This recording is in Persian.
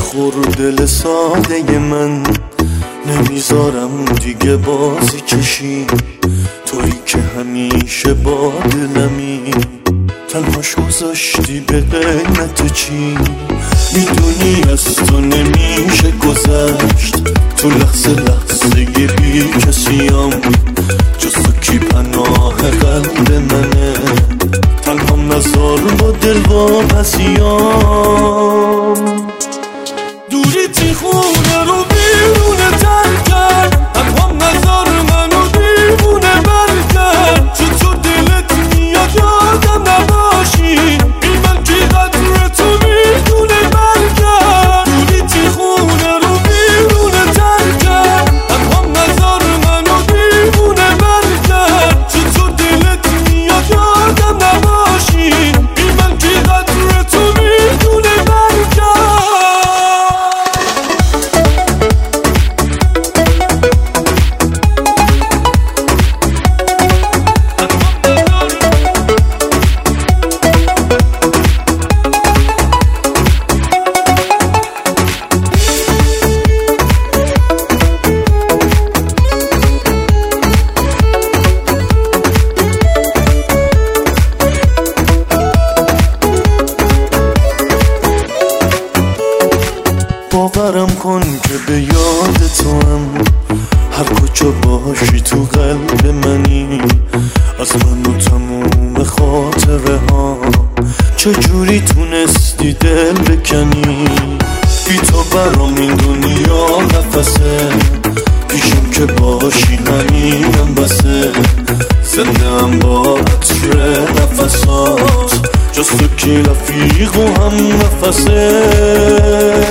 نخور دل ساده من، نمیذارم دیگه بازی کشی، تویی که همیشه با دلمی، تنهاش گذاشتی به قیمت چی؟ میدونی از تو نمیشه گذشت، تو لحظه لحظه بی کسیم، جز تو کی پناه قلب منه، تنهام نذار با دل واپسیام. دوری تی خونه رو بیرونه ترک کرد، تنهام نذار منو دیوونه برکرد، چون تو دلت میاد یادم نباشی، بی من کی قدر تو میدونه برکرد. دوری تی خونه رو بیرونه ترک کرد، تنهام نذار منو دیوونه برکرد، چون تو دلت میاد یادم نباشی، بی من کی قدر تو میدونه برکرد. باورم کن که به یاد تو هم، هر کجا باشی تو قلب منی، از من و تموم خاطره ها، چجوری تونستی دل بکنی؟ بی تو برام این دنیا نفسه، پیشم که باشی همینم بسه، زنده هم با عطر نفسات، جز تو کی رفیق و هم نفسه.